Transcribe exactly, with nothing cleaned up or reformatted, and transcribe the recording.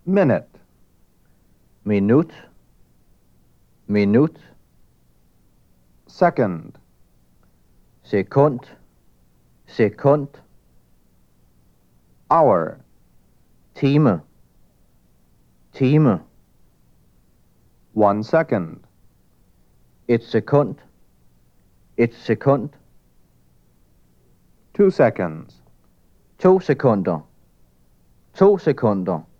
Minute. minut, minut, Second. sekund, sekund, Hour. time, time, One second. et sekund, et sekund, Two seconds. to sekunder, to sekunder,